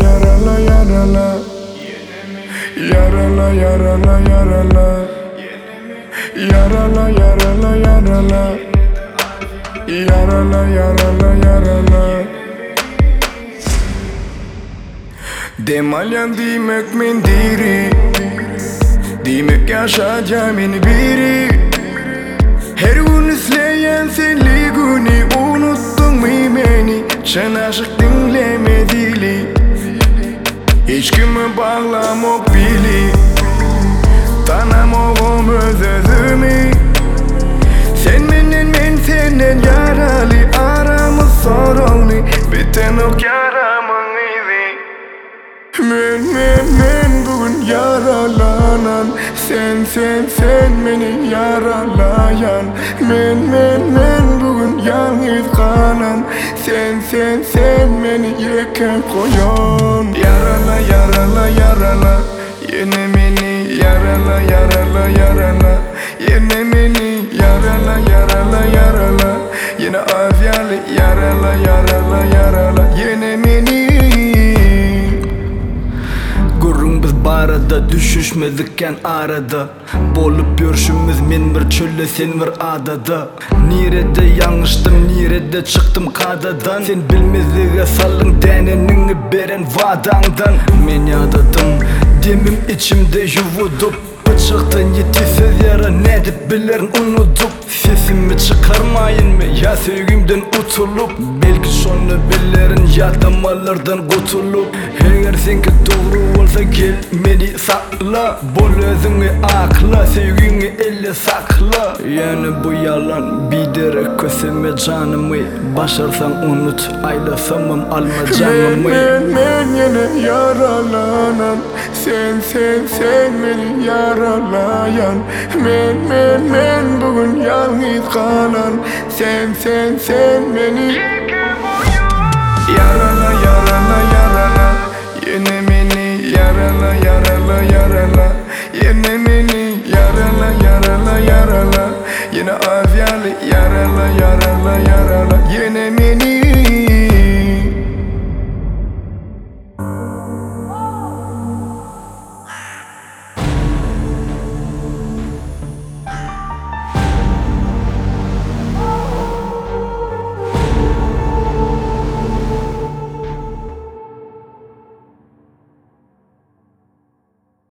yarala yarala. Yarala yarala yarala. Yarala yarala yarala. Yarala yarala yarala. Demalyan demek mendiri, demek yaşayacağımın biri. Her gün izleyen senli günü unuttun mu beni? Sen aşık dinlemedili, hiç kimi bağlamak bili. Tanamağım özümü, sen benden ben senden yaralı. Aramız sorunlu, biten ok yaramın izi. Men bugün yaralanan, sen beni yaralayan. Men bugün yalnız kalan, sen beni yeken koyan. Yarala yarala yarala, yine beni yarala yarala yarala. Yine beni yarala yarala yarala. Yine afyalı yarala yarala yarala. Yine beni. Gurrun biz barada, düşüşmedikken arada. Bolup görüşümüz men bir çölle, sen bir adada. Nirede yanlıştım, nirede çıktım kadadan. Sen bilmezliğe sallın denenini beren vadandan. Men yadadım, demim içimde yuvudup. Bıçaktan yetişsiz yara ne dip bilerin unutup. Sesimi çıkarmayın mı ya sevgimden utulup. Belki sonra bilerin ya damalardan kurtulup. Eğer senki doğru olsa gel beni sakla. Bol özünü akla, sevgini elle sakla. Yani bu yalan biderek köseme canımı. Başarsan unut, aylasamam alma canımı. Men yine yaralanan, sen beni yaralayan. Men bugün yalnız kalan, sen beni yarala yarala yarala.